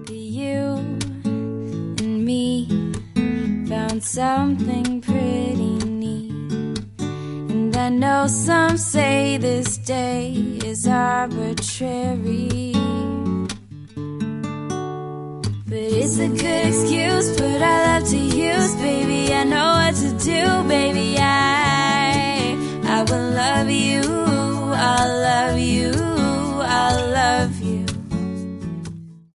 You and me found something pretty neat, and I know some say this day is arbitrary, but it's a good excuse, but I love to use, baby. I know what to do, baby.